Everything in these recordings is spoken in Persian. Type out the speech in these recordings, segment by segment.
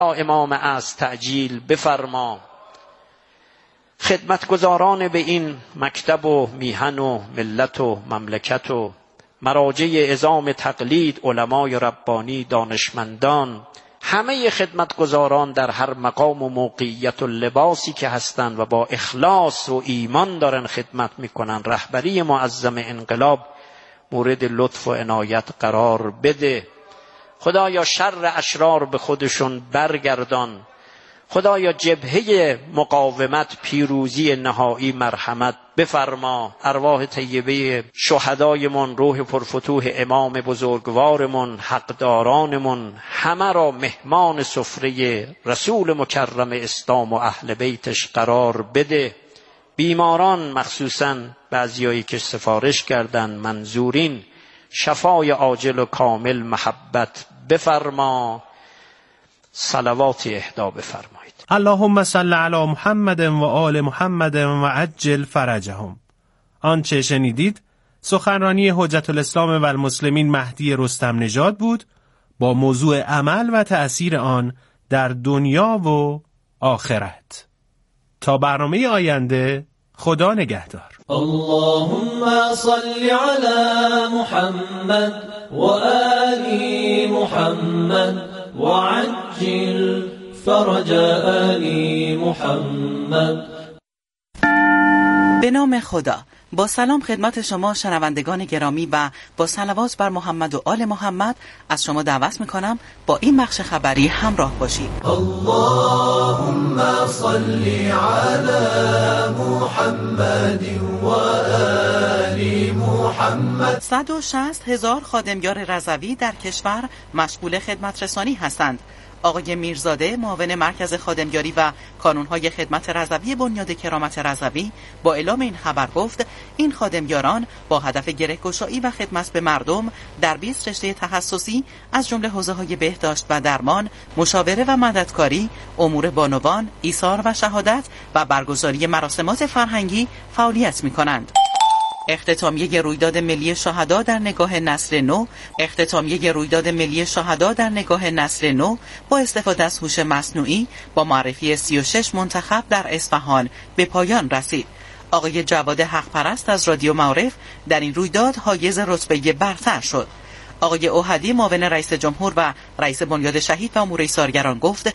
امام از تعجیل بفرما. خدمتگزاران به این مکتب و میهن و ملت و مملکت و مراجع عظام تقلید، علمای ربانی، دانشمندان، همه خدمتگزاران در هر مقام و موقعیت و لباسی که هستند و با اخلاص و ایمان دارن خدمت میکنن، رهبری معظم انقلاب مورد لطف و عنایت قرار بده. خدایا شر اشرار به خودشون برگردان. خدایا جبهه مقاومت پیروزی نهایی مرحمت بفرما. ارواح طیبه شهدایمون، روح پرفتوح امام بزرگوارمون، حقدارانمون، همه را مهمان سفره رسول مکرم اسلام و اهل بیتش قرار بده. بیماران مخصوصاً بعضیایی که سفارش کردن منظورین، شفای عاجل و کامل محبت بفرما. صلوات اهدا بفرمایید. اللهم صل علی محمد و آل محمد و عجل فرجهم. آنچه شنیدید سخنرانی حجت الاسلام و المسلمین مهدی رستم نژاد بود با موضوع عمل و تأثیر آن در دنیا و آخرت. تا برنامه آینده، خدا نگهدار. اللهم صل علی محمد و آل محمد و عجل فرج آل محمد. به نام خدا. با سلام خدمت شما شنوندگان گرامی و با صلوات بر محمد و آل محمد از شما دعوت میکنم با این بخش خبری همراه باشید. اللهم صل علی محمد و آل محمد. 160,000 خادمیار رضوی در کشور مشغول خدمت رسانی هستند. آقای میرزاده معاون مرکز خادمیاری و کانونهای خدمت رضوی بنیاد کرامت رضوی با اعلام این خبر گفت این خادمیاران با هدف گره‌گشایی و خدمت به مردم در 20 رشته تخصصی از جمله حوزه‌های بهداشت و درمان، مشاوره و مددکاری، امور بانوان، ایثار و شهادت و برگزاری مراسمات فرهنگی فعالیت می‌کنند. اختتامیه رویداد ملی شهدا در نگاه نسل نو. اختتامیه رویداد ملی شهدا در نگاه نسل نو با استفاده از هوش مصنوعی با معرفی 36 منتخب در اصفهان به پایان رسید. آقای جواد حقپرست از رادیو معارف در این رویداد حایز رتبه برتر شد. آقای اوحدی معاون رئیس جمهور و رئیس بنیاد شهید و امور ایثارگران گفت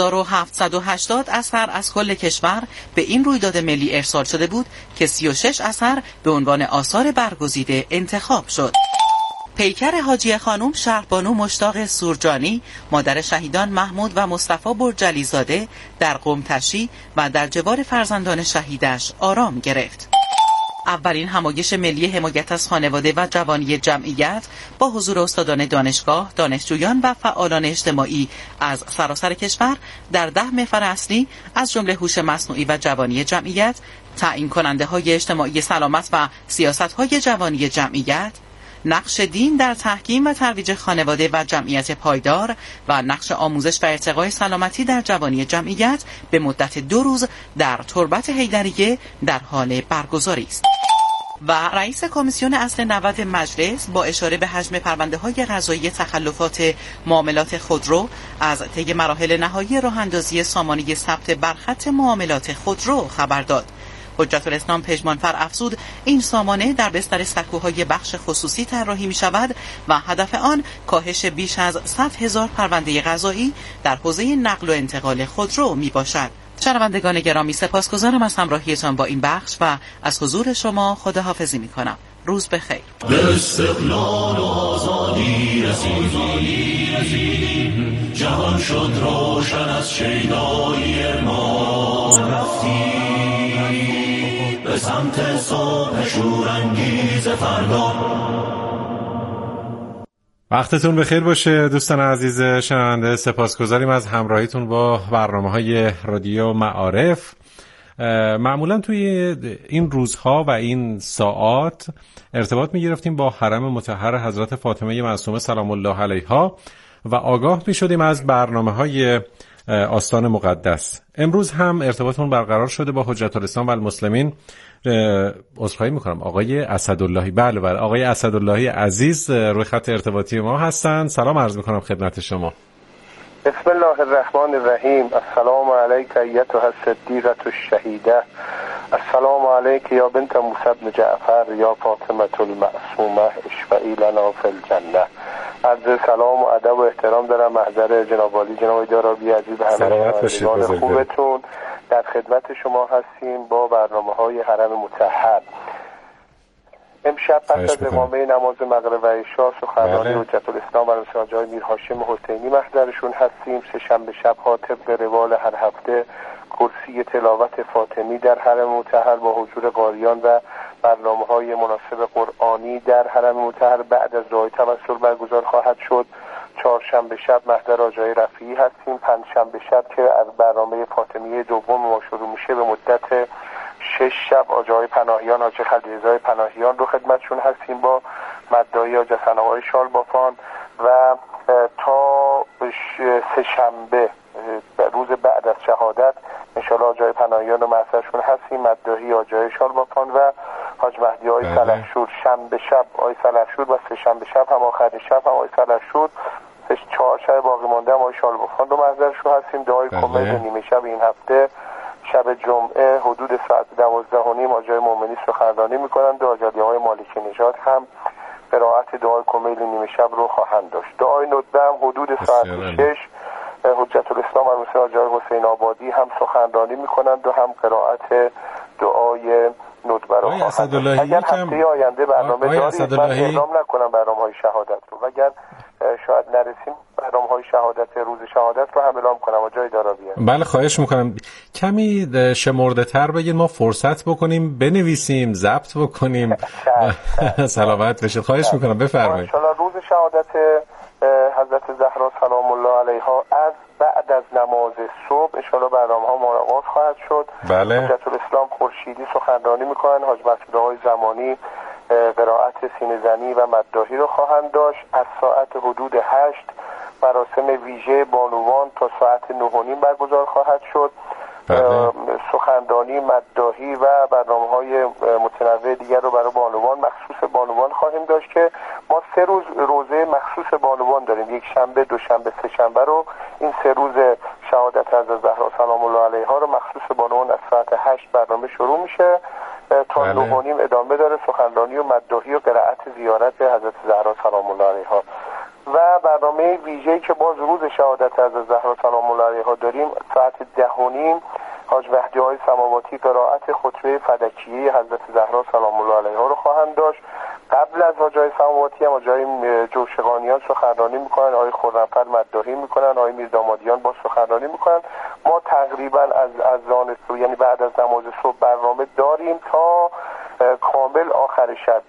1780 اثر از کل کشور به این رویداد ملی ارسال شده بود که 36 اثر به عنوان آثار برگزیده انتخاب شد. پیکر حاجیه خانم شهربانو مشتاق سورجانی مادر شهیدان محمود و مصطفی برجلی زاده در قم-تشی و در جوار فرزندان شهیدش آرام گرفت. اولین همایش ملی حمایت از خانواده و جوانی جمعیت با حضور استادان دانشگاه، دانشجویان و فعالان اجتماعی از سراسر کشور در 10 محور اصلی از جمله هوش مصنوعی و جوانی جمعیت، تعیین کننده های اجتماعی سلامت و سیاست های جوانی جمعیت، نقش دین در تحکیم و ترویج خانواده و جمعیت پایدار و نقش آموزش و ارتقای سلامتی در جوانی جمعیت به مدت 2 روز در تربت حیدریه در حال برگزاری است. و رئیس کمیسیون اصل 90 مجلس با اشاره به حجم پرونده‌های قضایی تخلفات معاملات خودرو از طی مراحل نهایی راه‌اندازی سامانه ثبت برخط معاملات خودرو خبر داد. حجت الاسلام پژمانفر افزود این سامانه در بستر سکوهای بخش خصوصی طراحی می شود و هدف آن کاهش بیش از 100,000 پرونده قضایی در حوزه نقل و انتقال خودرو می باشد. شنوندگان گرامی سپاسگزارم از همراهیتان با این بخش و از حضور شما خداحافظی می کنم. روز بخیر. به استقلال و آزادی رسیدیم، جهان شد روشن از شیدایی ما، رفتیم به سمت صبح شورانگیز فردا. وقتتون بخیر باشه دوستان عزیز شنونده. سپاسگزاریم از همراهیتون با برنامه‌های رادیو معارف. معمولا توی این روزها و این ساعات ارتباط می‌گرفتیم با حرم مطهر حضرت فاطمه معصومه سلام الله علیها و آگاه می‌شدیم از برنامه‌های آستان مقدس. امروز هم ارتباطمون برقرار شده با حجت الاسلام و المسلمین. عذرخواهی میکنم آقای اسداللهی. بله آقای اسداللهی عزیز روی خط ارتباطی ما هستن. سلام عرض میکنم خدمت شما. بسم الله الرحمن الرحیم. السلام علیک ایتها الصدیقة الشهیده. السلام علیک یا بنت موسی بن جعفر یا فاطمه المعصومه اشفعی لنا فی الجنه. عرض سلام و ادب و احترام دارم محضر جناب عالی جناب دارابی عزیز، همه خوبتون. در خدمت شما هستیم با برنامه‌های حرم مطهر. امشب پس از اقامه نماز مغرب و عشا سخنرانی حجت الاسلام و آقای میر هاشم حسینی محضرشون هستیم. سه شنبه شب‌ها طبق روال هر هفته کرسی تلاوت فاطمی در حرم مطهر با حضور قاریان و برنامه‌های مناسب قرآنی در حرم مطهر بعد از دعای توسل برگزار خواهد شد. چهارشنبه شب محضر آجای رفیعی هستیم. پنجشنبه شب که از برنامه فاطمیه دوم ما شروع میشه به مدت 6 شب آجای پناهیان حاج خلیلزای پناهیان رو خدمتشون هستیم با مدعی حاج ثناوای شالبافان و تا سه شنبه روز بعد از شهادت انشاءالله آجای پناهیان رو محضرشون هستیم، مدعی آجای شالبافان و حاج مهدی آقای سلحشور. شنبه شب آقای سلحشور و سه شنبه شب هم آخرین شب هم آقای سلحشور، چهار شب باقی مانده هم آقای شالبافان رو محضرشون هستیم. دعای کمیل نیمه شب این هفته شب جمعه حدود ساعت 12:30 آجای مومنی سخنرانی میکنند. آجای مالکی نژاد هم قرائت دعای کمیل نیمه شب رو خواهند داشت. دعای ندبه هم حدود ساعت 6 حجت الاسلام و آجای حسین آبادی هم سخنرانی میکنند و هم قرائت دعای ندبه رو خواهند داشت. اگر هفته آینده برنامه دارید من اعلام نکنم برنامه‌های شهادت رو، اگر شاید نرسیم برنامه‌های شهادت روز شهادت رو هم اعلام کنم آجای دارابیه. بله خواهش میکنم کمی شمرده تر بگید ما فرصت بکنیم بنویسیم ضبط بکنیم. سلامت بشید. خواهش میکنم بفرمایید. ان روز شهادت حضرت زهرا سلام الله علیها از بعد از نماز صبح ان شاء الله برنامه‌ها مراقب خواهد شد. بله. حجت الاسلام خورشیدی سخنرانی میکنن، حاج مسعود آقای زمانی قرائت سینه زنی و مداحی رو خواهند داشت. از ساعت حدود 8 مراسم ویژه بانوان تا ساعت 9:30 برگزار خواهد شد. سخنرانی مداحی و برنامه‌های متنوع دیگر رو برای بانوان مخصوص بانوان خواهیم داشت که ما 3 روز روزه مخصوص بانوان داریم. یک شنبه، دوشنبه، سه شنبه رو این 3 روز شهادت حضرت زهرا سلام الله علیها رو مخصوص بانوان از ساعت 8 برنامه شروع میشه تا 9:30 ادامه داره سخنرانی و مداحی و قرائت زیارت حضرت زهرا سلام الله علیها. و برنامه ویژه‌ای که باز روز شهادت حضرت زهرا سلام الله علیها داریم ساعت 10:30 حاج مهدی آقای سماواتی قرائت خطبه فدکیه حضرت زهرا سلام الله علیها رو خواهند داشت. قبل از حاج سماواتی هم حاج جوشقانیان سخنرانی میکنن، آقای خرمفر مداحی میکنن، آقای میردامادیان با سخنرانی میکنن. ما تقریبا از اذان صبح یعنی بعد از نماز صبح برنامه داریم تا کامل آخر شب.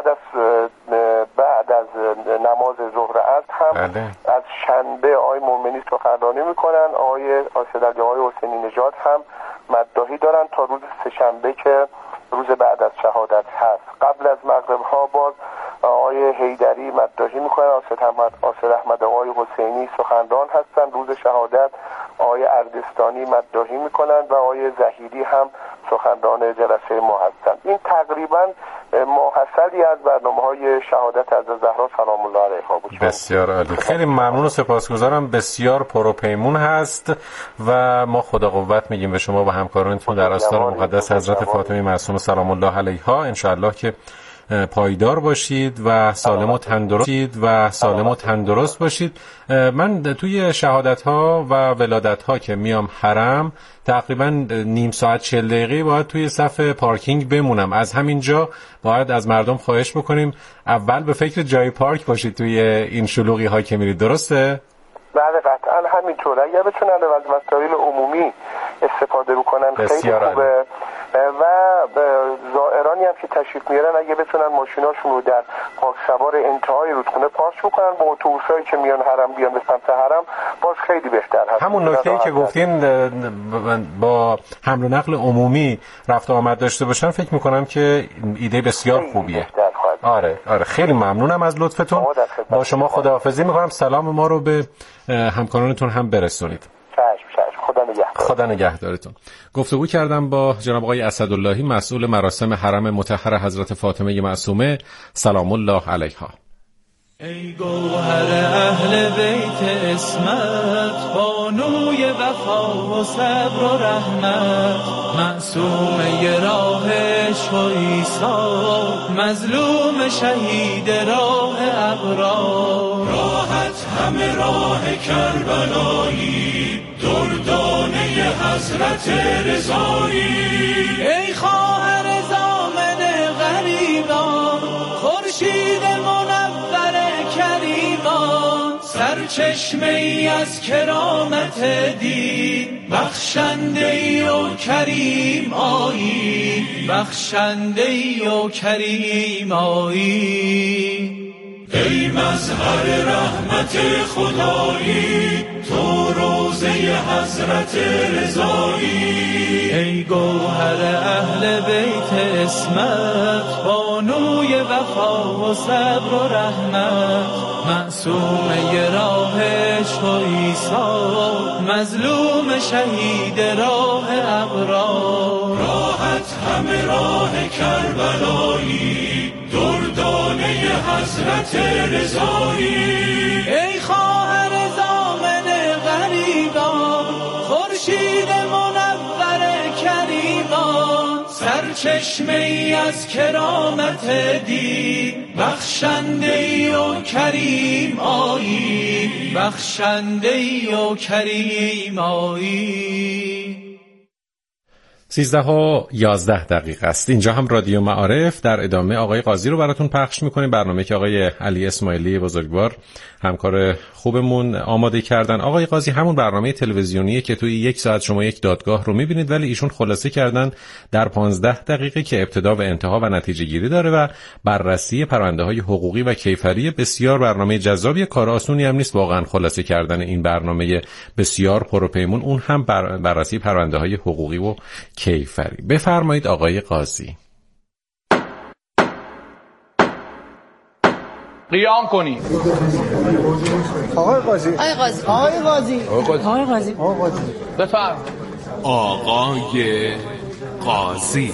بعد از نماز ظهر عصر هم از شنبه آقای مومنی سخنرانی میکنن، آقای حسینی نژاد هم مداحی دارن تا روز سه شنبه که روز بعد از شهادت هست. قبل از مغرب ها باز آقای حیدری مداحی میکنن، آصر احمد آقای حسینی سخنران هستن. روز شهادت آقای اردستانی مداحی میکنن و آقای زهیری هم سخنران جلسه ما هستن. این تقریبا ماحصلی از برنامه‌های شهادت از زهرا سلام الله علیها بود. بسیار عالی، خیلی ممنون و سپاسگزارم. بسیار پروپیمون هست و ما خدا قوت میگیم به شما و همکارانتون در آستان مقدس حضرت فاطمه معصومه سلام الله علیها. انشاءالله که پایدار باشید و سالم و تندرست باشید. من توی شهادت ها و ولادت ها که میام حرم تقریبا نیم ساعت 40 دقیقه باید توی صف پارکینگ بمونم. از همینجا باید از مردم خواهش بکنیم اول به فکر جای پارک باشید توی این شلوغی ها که میرید. درسته؟ بله قطعا همینطور. اگر بتونن از وسایل عمومی استفاده بکنن خیلی خوبه و زائرانی هم که تشریف میارن اگه بتونن ماشیناشون رو در پارک سوار انتهای رودخونه پارک بکنن با اتوبوسایی که میان حرم بیان به سمت حرم باز خیلی بهتر هست. همون نکته‌ای که گفتین با حمل و نقل عمومی رفت آمد داشته باشن فکر میکنم که ایده بسیار خوبیه. آره خیلی ممنونم از لطفتون. با شما خداحافظی میکنم. سلام ما رو به همکارانتون هم برسونید. خدا نگهدارتون. گفتگو کردم با جناب آقای اسداللهی مسئول مراسم حرم مطهر حضرت فاطمه معصومه سلام الله علیها. ای گوهر اهل بیت اسمت، بانوی وفا و صبر و رحمت، معصومه راه عشق و ایثار، مظلوم شهید راه ابرار. راحت همه راه کربلایی، دردانه حضرت رضایی. ای خواهر زامن غریبان، خورشید منور کریمان، سرچشمه ای از کرامت دین، بخشنده ای و کریم آیی، بخشنده ای و کریم آیی. ای مظهر رحمت خدایی، تو روضه حضرت رضایی. ای گوهر اهل بیت اسمت، بانوی وفا و صبر و رحمت، معصومه راه عشق و ایثار، مظلوم شهید راه ابرار. راحت همه راه کربلایی، دردانه حضرت رضایی. ای خواهر زامن غریبان، خورشید منور کریمان، سرچشمه ای از کرامت دین، بخشنده ای و کریم آیی، بخشنده ای و کریم آیی. 13:11 است. اینجا هم رادیو معارف. در ادامه آقای قاضی رو براتون پخش میکنیم، برنامه که آقای علی اسماعیلی بزرگوار همکار خوبمون آماده کردن. آقای قاضی همون برنامه تلویزیونیه که توی 1 ساعت شما یک دادگاه رو میبینید، ولی ایشون خلاصه کردن در 15 دقیقه که ابتدا و انتها و نتیجه گیری داره و بررسی پرونده های حقوقی و کیفری. بسیار برنامه جذابیه، کار آسونی هم نیست واقعا خلاصه کردن این برنامه بسیار پروپیمون، اون هم بررسی پرونده های حقوقی و کیفری. بفرمایید آقای قاضی. قیام کنید. آقای قاضی. آقای قاضی. آقای قاضی. آقای قاضی. آقای قاضی. بفرم. آقای قاضی.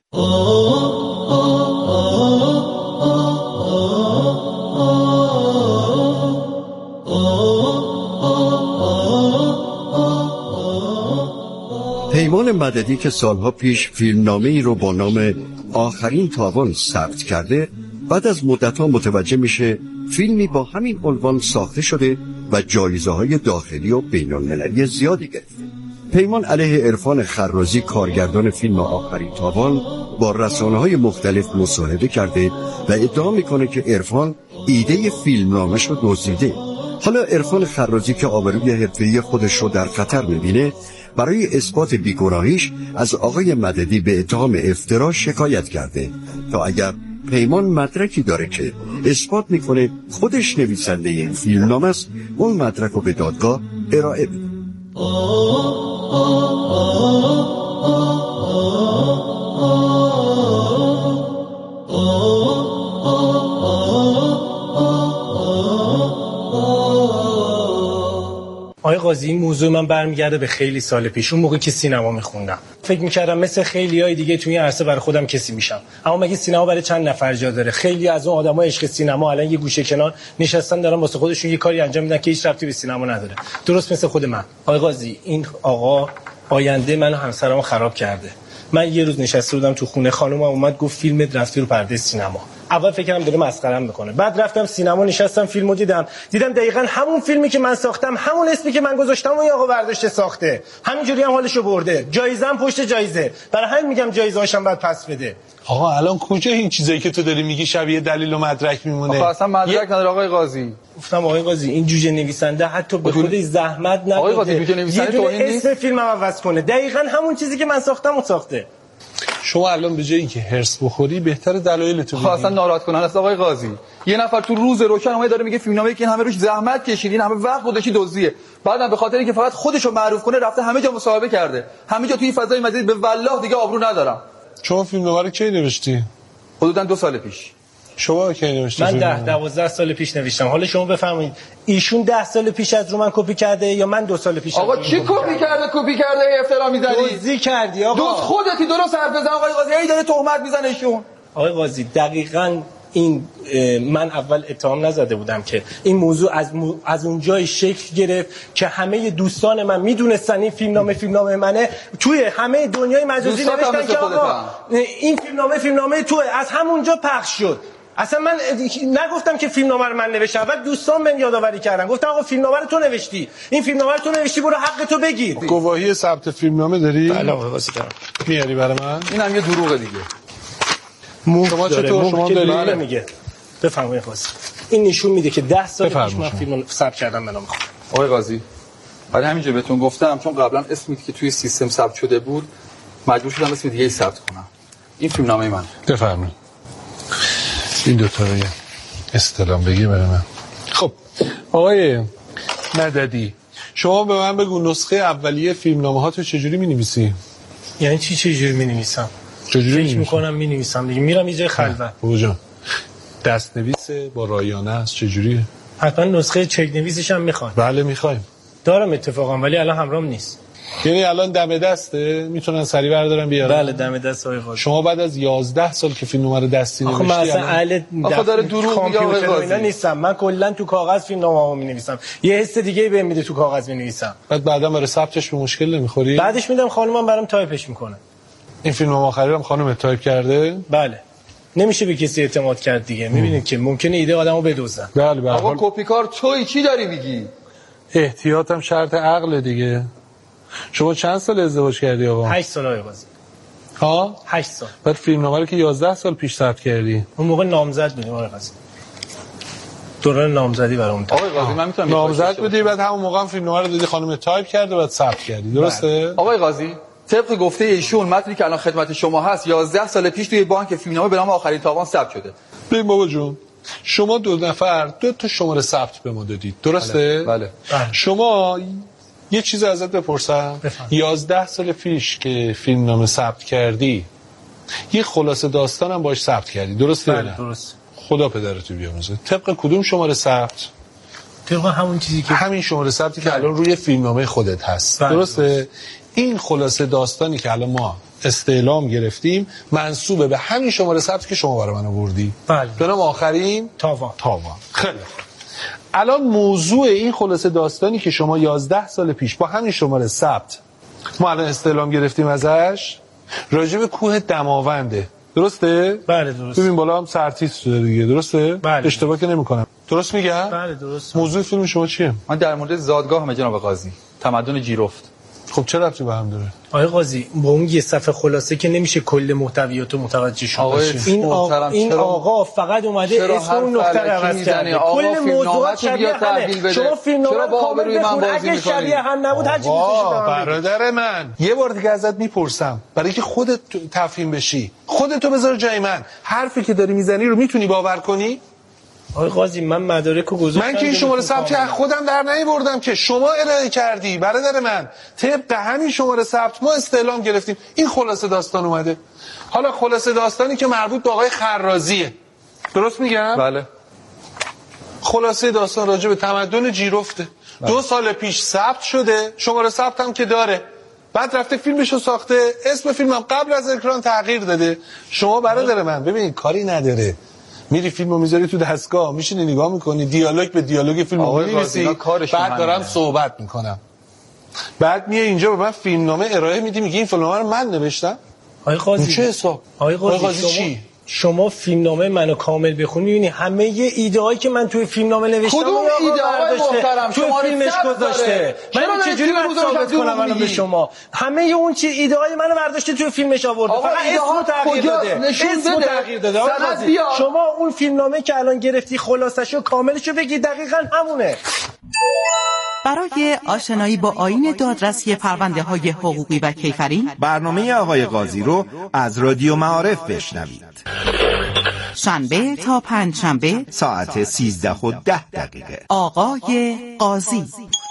پیمان مددی که سالها پیش فیلمنامه‌ای رو با نام آخرین تاوان ثبت کرده، بعد از مدت‌ها متوجه میشه فیلمی با همین عنوان ساخته شده و جایزه‌های داخلی و بین‌المللی زیادی گرفته. پیمان علیه عرفان خرازی کارگردان فیلم آخرین تاوان با رسانه‌های مختلف مصاحبه کرده و ادعا میکنه که عرفان ایده فیلمنامه‌ش رو دزدیده. حالا عرفان خرازی که آبروی حرفه‌ای خودش رو در خطر می‌بینه، برای اثبات بیگناهیش از آقای مددی به اتهام افترا شکایت کرده تا اگر پیمان مدرکی داره که اثبات میکنه خودش نویسنده این فیلمنامه است، اون مدرک رو به دادگاه ارائه بده. آقای قاضی، این موضوع من برمیگرده به خیلی سال پیش، اون موقع که سینما میخوندم. فکر میکردم مثل خیلیای دیگه توی این عرصه برای خودم کسی میشم، اما مگه سینما برای چند نفر جا داره؟ خیلی از اون آدمای عشق سینما الان یه گوشه کنار نشستن دارن واسه خودشون یه کاری انجام میدن که هیچ ربطی به سینما نداره، درست مثل خود من. آقای قاضی، این آقا آینده من و همسرمو خراب کرده. من یه روز نشسته بودم تو خونه، خانومم اومد گفت فیلم رفتی رو پرده سینما. اول فکر کردم داره مسخره‌ام میکنه، بعد رفتم سینما نشستم فیلمو دیدم دقیقاً همون فیلمی که من ساختم، همون اسمی که من گذاشتم و این آقا برداشته ساخته، همینجوری هم حالشو برده، جایزه‌ام پشت جایزه. برای همین میگم جایزه‌هاشم بعد پس بده. آقا الان کجا این چیزایی که تو داری میگی شبیه دلیل و مدرک میمونه؟ آقا اصلا مدرک نداره آقای قاضی. گفتم آقای قاضی این جوجه نویسنده حتی به خودش زحمت نداده. آقای قاضی جوجه نویسنده تو این نیست؟ اسم فیلمم عوض کنه، دقیقاً همون چیزی که من ساختم و ساخته. شما الان به جای اینکه هرس بخوری بهتر دلایلتو بگی. اصلا ناراحت کنن است آقای قاضی. یه نفر تو روز روشن اومد داره میگه فیلمنامه‌ای که همه روش زحمت کشیدین، همه وقت گذاشتی دزدیه. بعدم به خاطر اینکه فقط خودشو معروف کنه رفته همه جا مصاحبه کرده. همه جا توی فضای مجازی به والله دیگه آبرو ندارم. شما فیلمنامه رو کی نوشتی؟ حدوداً 2 سال پیش. شما کی نوشتی؟ من 10-12 سال پیش نوشتم. حالا شما بفرمایید ایشون 10 سال پیش از رو من کپی کرده یا من 2 سال پیش؟ آقا چی کپی کرده افترا میزنی؟ دزدی کردی آقا. دوست خودتی درست حرف بزن آقای قاضی. ای داره تهمت میزنه ایشون. آقای قاضی دقیقاً این من اول اتهام نزده بودم که این موضوع از اونجای شکل گرفت که همه دوستان من میدونستن این فیلمنامه منه. توی همه دنیای مجازی نوشتن که آقا این فیلمنامه توه، از همونجا پخش شد. اصلا من نگفتم که فیلمنامه رو من نوشتم، اول دوستان من یادآوری کردن، گفتم آقا فیلمنامه رو تو نوشتی، این فیلمنامه رو تو نوشتی، برو حق تو بگیر. گواهی ثبت فیلمنامه داری؟ بله آقا واسه دارم. میاری برای من؟ اینم یه دروغه دیگه. شما چطور شما داری؟ میگه بفرمایید قاضی. این نشون میده که 10 سال پیش من فیلمو ثبت کردم منم. آقای قاضی برای همینجا بهتون گفتم چون قبلا اسمی که توی سیستم ثبت شده بود مجبور شدم اسم دیگه ثبت کنم. این فیلمنامه من. بفرمایید. این دو تا رو استلام بگی برای من. خب آقای مددی شما به من بگو نسخه اولیه فیلمنامه ها تو چجوری می‌نویسی؟ یعنی چجوری می‌نویسم؟ چجوری فکر می‌کنم می‌نویسم دیگه، میرم یه جای خلوت. بابا جان دست‌نویس با رایانه است چجوریه؟ حتما نسخه چک نویسش هم میخوان. بله می‌خوایم. دارم اتفاقا ولی الان همراهم نیست. یعنی الان دم دسته میتونن سریع بردارن بیارن؟ بله دم دست آقای قاضی. شما بعد از 11 سال که فیلمنامه رو دستی نوشتی آخه مثلا آخه داره دروغ میگه آقای قاضی. نیستم من کلا تو کاغذ فیلمنامه‌مو می‌نویسم، یه حس دیگه بهم میده تو کاغذ می‌نویسم. بعدا برای ثبتش به مشکل نمیخوری؟ بعدش میدم خانومم برام تایپش میکنه. این فیلمنامه آخری هم خانم تایپ کرده؟ بله. نمیشه به کسی اعتماد کرد دیگه. می‌بینید که ممکنه ایده آدمو بدزدن. بله آقا کپی کار تویی چی داری میگی؟ احتیاط هم شرط عقل دیگه. شما چند سال ازدواج کردی آقا؟ 8 سال آقای قاضی. ها؟ 8 سال. بعد فیلمنامه رو که 11 سال پیش ثبت کردی. اون موقع نامزد بودیم آقای قاضی. دوران نامزدی برام. آقای قاضی من میتونم نامزد بودی بعد همون موقع هم فیلمنامه رو دیدی خانم تایپ کرده بعد ثبت کردی. درسته؟ آقای قاضی طبق گفته ایشون متنی که الان خدمت شما هست 11 سال پیش توی بانک فیلمنامه به نام آخرین تاوان ثبت شده. ببین بابا جون شما دو نفر 2 تا شماره ثبت به ما دادید. درسته؟ بله. شما یه چیز ازت بپرسم 11 سال پیش که فیلمنامه ثبت کردی یه خلاصه داستانم باش ثبت کردی. درسته؟ بله درست. خدا پدرتو بیامرزه. طبق کدوم شماره ثبت؟ طبق همون چیزی که همین شماره ثبتی که الان روی فیلمنامه خودت هست. درسته؟ این خلاصه داستانی که الان ما استعلام گرفتیم منسوبه به همین شماره ثبت که شما برای من آوردی. بله. به نام آخرین تاوان. خیلی الان موضوع این خلاصه داستانی که شما 11 سال پیش با همین شماره ثبت ما الان استعلام گرفتیم ازش راجع به کوه دماونده. درسته؟ بله درسته. ببین بالا هم سرتیتر شده دیگه. درسته؟ بله. اشتباه که نمی‌کنم. درست میگم؟ بله درسته. موضوع فیلم شما چیه؟ من در مورد زادگاه هم جناب قاضی تمدن جیرفت. خب چه ربطی به هم داره؟ آقای قاضی با اون یه صفحه خلاصه که نمیشه کل محتویاتو متوجه شد. این آقا فقط اومده اسم اون نقطه رو عوض کرده. کل موضوعات شبیه همه. شما فیلمنامه رو کامل بخون اگه شبیه هم نبود هر چی میشه. برادر من یه بار دیگه ازت میپرسم برای اینکه خودت تفهیم بشی خودتو بذار جای من. حرفی که داری میزنی رو میتونی باور کنی؟ آقای قاضی من مدارکو گذاشتم. من که این شماره ثبت از خودم در نمیبردم که شما ارائه کردی. برادر من طبق همین شماره ثبت ما استعلام گرفتیم. این خلاصه داستان اومده. حالا خلاصه داستانی که مربوط به آقای خرازیه. درست میگم؟ بله. خلاصه داستان راجع به تمدن جیرفته. 2 سال پیش ثبت شده. شماره ثبت هم که داره. بعد رفته فیلمشو ساخته. اسم فیلمم قبل از اکران تغییر داده. شما برادر من ببین کاری نداره. میری فیلمو میذاری تو دستگاه میشینی نگاه میکنی دیالوگ به دیالوگ فیلمو می‌نویسی بعد دارم صحبت میکنم بعد میای اینجا به من فیلمنامه ارائه میدی میگی این فیلمنامه رو من نوشتم. آقای قاضی چه حساب؟ آقای قاضی چی؟ شما فیلمنامه منو کامل بخونی میبینی همه یه ایده هایی که من توی فیلمنامه نوشتم کدوم ایده های محترم توی فیلمش گذاشته. من چجوری باید ثابت کنم الان به شما همه اون چی ایده های منو برداشته توی فیلمش آورده فقط اسمو تغییر داده. اسمو تغییر داده. شما اون فیلمنامه که الان گرفتی خلاصه‌شو کاملشو بگی دقیقاً همونه. برای آشنایی با آیین دادرسی پرونده‌های حقوقی و کیفری برنامه آقای قاضی رو از رادیو معارف بشنوید. شنبه تا پنجشنبه ساعت 13:10. آقای قاضی.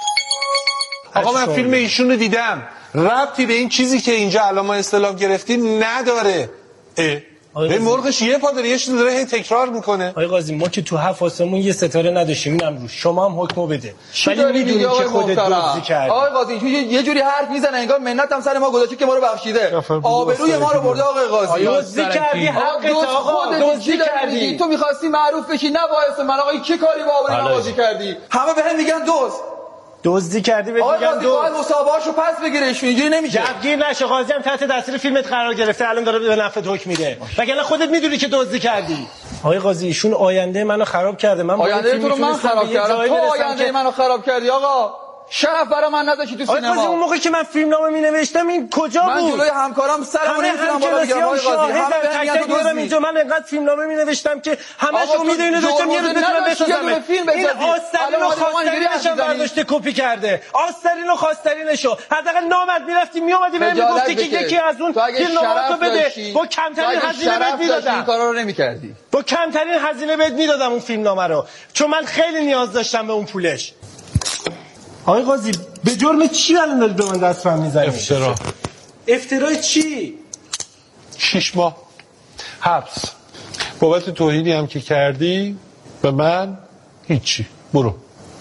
آقا من فیلم ایشون رو دیدم ربطی به این چیزی که اینجا الان ما استعلام گرفتیم نداره. به مرغش یه پا داره، یه چیز داره هی تکرار میکنه. آقای قاضی ما که تو 7 آسمون یه ستاره نداشتیم، اینم رو شما هم حکمو بده. ولی میدونی که خودت دزدی کردی. آقای قاضی یه جوری حرف میزنه انگار منت هم سر ما گذاشته که ما رو بخشیده. آبروی ما رو برده آقای قاضی. دزدی کردی، حقت آقا، دزدی کردی. تو می‌خواستی معروف بشی، نه باعث من. آقا چه کاری با آبروی ما بازی کردی؟ همه بهم میگن دزدی کردی، بهت میگن دزد. آقا باید مصاحبه‌اشو پس بگیره، اینجوری نمیشه. جوگیر نشه، قاضی هم تحت تاثیر فیلمت قرار گرفته، الان داره به نفعت حکم میده. وگرنه خودت میدونی که دزدی کردی. آقای قاضی ایشون آینده منو خراب کرده. من آینده تو رو من خراب کردم. تو آینده منو خراب کردی آقا. شرف برای من نداشتی تو سینما. آقا اون موقع که من فیلمنامه مینوشتم این کجا بود؟ من جلوی همکارام سرمو نمیتونم بالا بگیرم آقای قاضی. همه میگم اینجا من انقدر فیلمنامه مینوشتم که همش امیدو اینو داشتم یه روز بتونم بسازم. این آسترینو خواسترینشو برداشته کپی کرده. آسترینو خواسترینشو. حداقل نامرد میرفتی میومدی بهم میگفتی که یکی از اون فیلمنامه‌تو بده. با کمترین هزینه بهت میدادم. این کارا رو نمی‌کردی. با کمترین هزینه بهت میدادم اون فیلمنامه رو. چون من خیلی نیاز داشتم به اون پولش. آقای قاضی به جرم چی الان دارید به من دستم میزنید؟ افترای چی؟ 6 ماه حبس بابت توهینی هم که کردی به من. هیچی، برو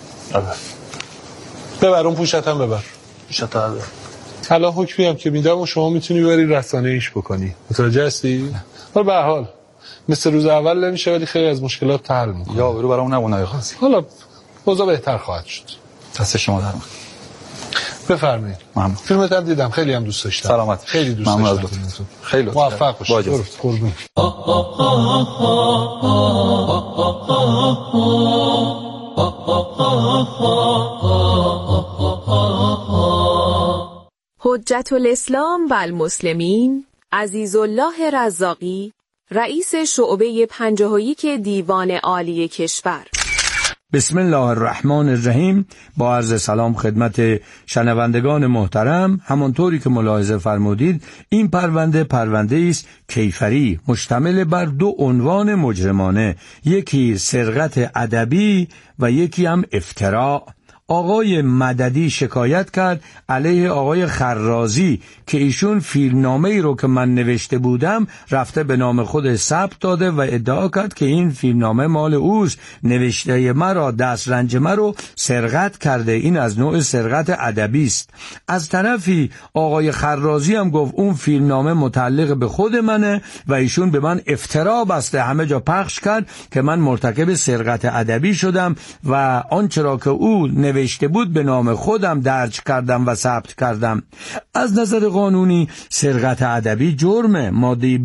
ببر اون پوشتم، ببر پوشتم ببر. الان حکمی هم که میدم و شما میتونی بری رسانه ایش بکنی. متوجه هستی؟ حالا به هر حال مثل روز اول نمیشه، ولی خیلی از مشکلات حل میکنه. یا برو برام نمونه آقای قاضی. حالا اوضاع بهتر خواهد شد. دست شما در بفرمایید. فیلمت هم دیدم، خیلی هم دوست داشتم. سلامت. خیلی دوست داشتم. خیلی موفق باشید. قربون. حجت الاسلام و المسلمین عزیزالله رزاقی، رئیس شعبه 51 دیوان عالی کشور. بسم الله الرحمن الرحیم. با عرض سلام خدمت شنوندگان محترم. همانطوری که ملاحظه فرمودید این پرونده است کیفری، مشتمل بر 2 عنوان مجرمانه، یکی سرقت ادبی و یکی هم افتراء. آقای مددی شکایت کرد علیه آقای خرازی که ایشون فیلمنامه‌ای رو که من نوشته بودم رفته به نام خود ثبت داده و ادعا کرد که این فیلمنامه مال اوست، نوشته مرا، دسترنج مرا سرقت کرده. این از نوع سرقت ادبی است. از طرفی آقای خرازی هم گفت اون فیلمنامه متعلق به خود منه و ایشون به من افترا بسته، همه جا پخش کرد که من مرتکب سرقت ادبی شدم و آنچه را که او نوشته بود به نام خودم درج کردم و ثبت کردم. از نظر قانونی سرقت ادبی جرمه. ماده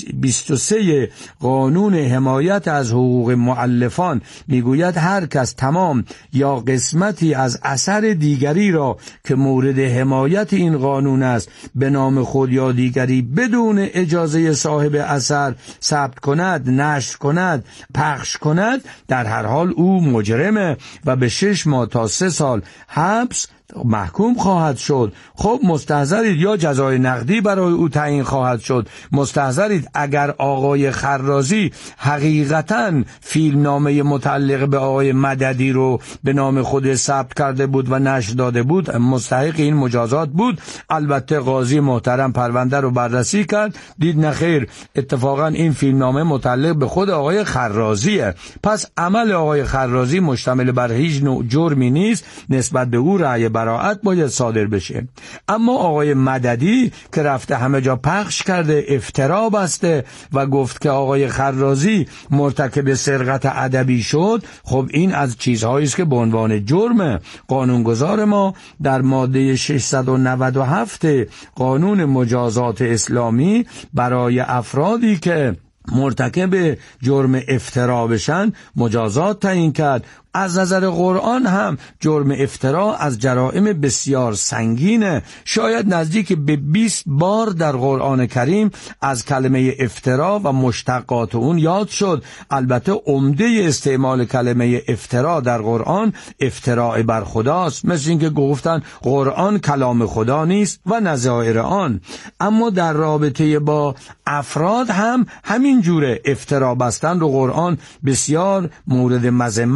23 قانون حمایت از حقوق مؤلفان میگوید هر کس تمام یا قسمتی از اثر دیگری را که مورد حمایت این قانون است به نام خود یا دیگری بدون اجازه صاحب اثر ثبت کند، نشر کند، پخش کند، در هر حال او مجرمه و به 6 ماه تا 3 سال حبس محکوم خواهد شد. خب مستحضرید یا جزای نقدی برای او تعیین خواهد شد. مستحضرید اگر آقای خرازی حقیقتاً فیلمنامه متعلق به آقای مددی رو به نام خود ثبت کرده بود و نشر داده بود مستحق این مجازات بود. البته قاضی محترم پرونده رو بررسی کرد، دید نخیر اتفاقاً این فیلمنامه متعلق به خود آقای خرازیه، پس عمل آقای خرازی مشتمل بر هیچ نوع جرمی نیست، نسبت به او رأی براءت باید صادر بشه. اما آقای مددی که رفته همه جا پخش کرده، افترا بسته و گفت که آقای خرازی مرتکب سرقت ادبی شد، خب این از چیزهایی است که به عنوان جرم قانونگذار ما در ماده 697 قانون مجازات اسلامی برای افرادی که مرتکب جرم افترا بشن مجازات تعیین کرد. از نظر قرآن هم جرم افترا از جرائم بسیار سنگینه. شاید نزدیک به 20 بار در قرآن کریم از کلمه افترا و مشتقات اون یاد شد. البته عمده استعمال کلمه افترا در قرآن افتراء بر خداست، مثل اینکه گفتن قرآن کلام خدا نیست و نظائر آن. اما در رابطه با افراد هم همین جوره افترا بستن رو قرآن بسیار مورد مذمت قرار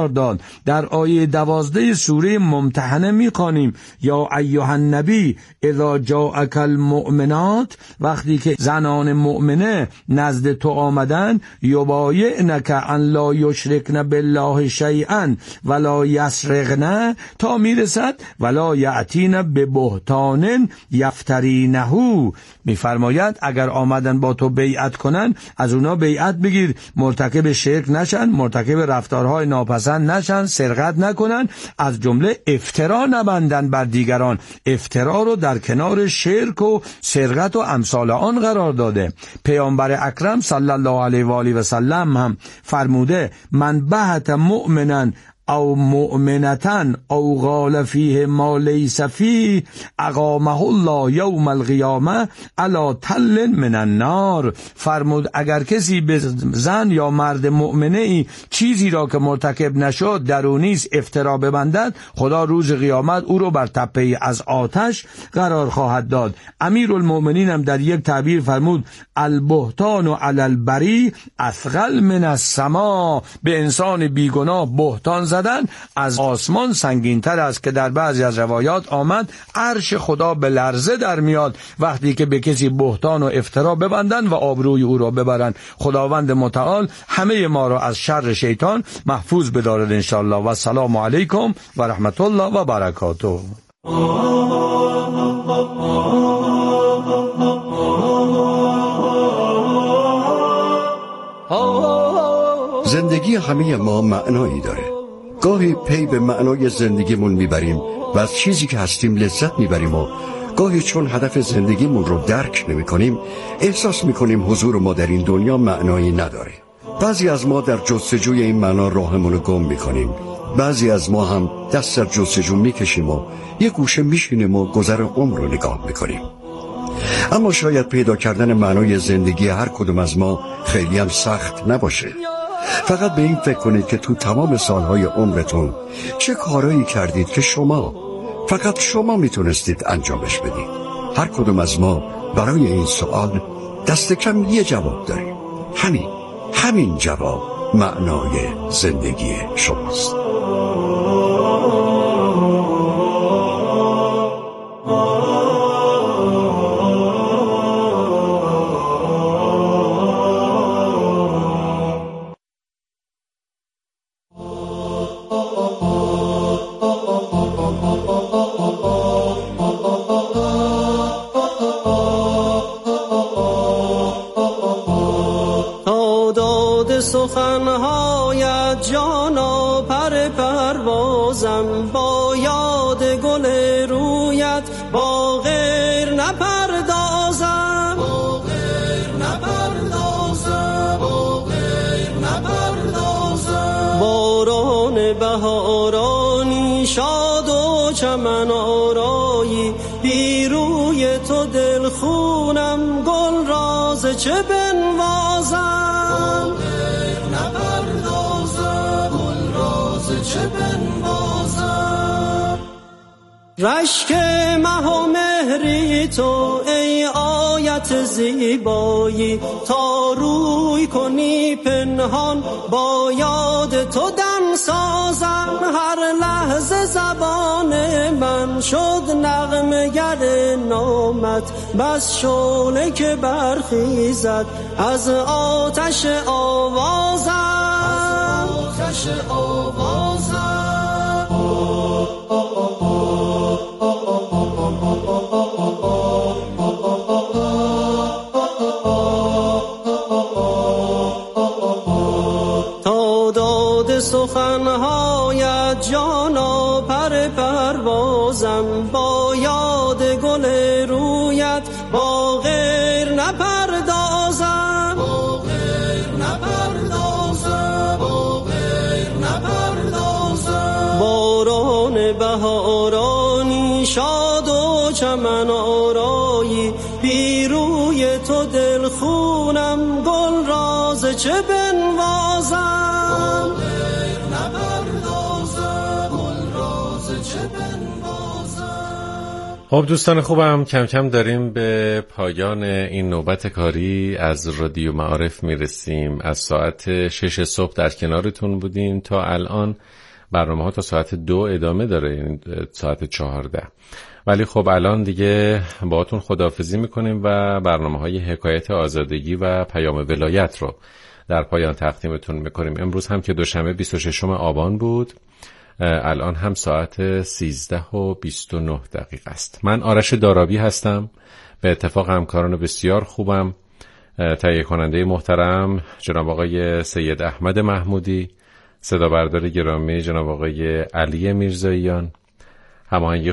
قرار داد. در آیه 12 سوره ممتحنه می‌خوانیم یا ایها النبی اذا جاءک المؤمنات، وقتی که زنان مؤمنه نزد تو آمدن، یبایعنک ان لا یشرکن بالله شیئا ولا یسرقن، تا میرسد ولا یأتین ببهتان یفترینه. میفرماید اگر آمدن با تو بیعت کنن، از اونا بیعت بگیر، مرتکب شرک نشن، مرتکب رفتارهای ناپسند نشن، سرقت نکنن، از جمله افترا نبندن بر دیگران. افترا رو در کنار شرک و سرقت و امثال آن قرار داده. پیامبر اکرم صلی الله علیه و آله و سلم هم فرموده من بهت مؤمنا او مؤمنتن او قال فیه ما لیس فیه اقامه الله یوم القیامه علی تل من النار. فرمود اگر کسی به زن یا مرد مؤمنه ای چیزی را که مرتکب نشد درونیست افترا ببندد، خدا روز قیامت او رو بر تپه از آتش قرار خواهد داد. امیرالمؤمنین هم در یک تعبیر فرمود البهتان علی البری اثقل من السما، به انسان بیگناه بهتان زدن از آسمان سنگین‌تر است، که در بعضی از روایات آمد عرش خدا به لرزه در میاد وقتی که به کسی بهتان و افترا ببندن و آبروی او را ببرن. خداوند متعال همه ما را از شر شیطان محفوظ بدارد انشاءالله. و السلام علیکم و رحمت الله و برکاته. زندگی همه ما معنایی داره. گاهی پی به معنای زندگیمون میبریم و از چیزی که هستیم لذت میبریم و گاهی چون هدف زندگیمون رو درک نمی‌کنیم احساس می‌کنیم حضور ما در این دنیا معنایی نداره. بعضی از ما در جستجوی این معنا راهمون رو گم می‌کنیم. بعضی از ما هم دست در جستجو می‌کشیم و یک گوشه میشینیم و گذر عمر رو نگاه می‌کنیم. اما شاید پیدا کردن معنای زندگی هر کدوم از ما خیلی هم سخت نباشه. فقط به این فکر کنید که تو تمام سالهای عمرتون چه کارایی کردید که فقط شما میتونستید انجامش بدید. هر کدوم از ما برای این سوال دست کم یه جواب داریم. همین جواب معنای زندگی شماست. سخنهایت جانا پروازم، با یاد گل رویت با غیر نپردازم، باران بهارانی شاد و چمن آرایی، بی روی تو دل خونم گل راز چه بنوازم، رشک مه و مهری تو ای آیت زیبایی، تا روی کنی پنهان با یاد تو دم سازم، هر لحظه زبان من شد نغمه گر نامت، بس شعله که برخیزد از آتش آوازم، تا داد سخنهایت جانا پروازم، با یاد گل رویت با غیر نپردازم، باران بهارانی شاد و چمن آرایی، بی روی تو دل خونم گل راز چه بنوازم، خب دوستان خوبم، کم کم داریم به پایان این نوبت کاری از رادیو معارف میرسیم. از ساعت 6 صبح در کنارتون بودیم تا الان. برنامه ها تا ساعت 2 ادامه داره، یعنی ساعت 14. ولی خب الان دیگه باهاتون خداحافظی میکنیم و برنامه های حکایت آزادگی و پیام ولایت رو در پایان تقدیمتون میکنیم. امروز هم که دوشنبه 26 آبان بود، الان هم ساعت 13:29 است. من آرش دارابی هستم، به اتفاق همکاران بسیار خوبم، تهیه کننده محترم جناب آقای سید احمد محمودی، صدا بردار گرامی جناب آقای علی میرزاییان، هماهنگی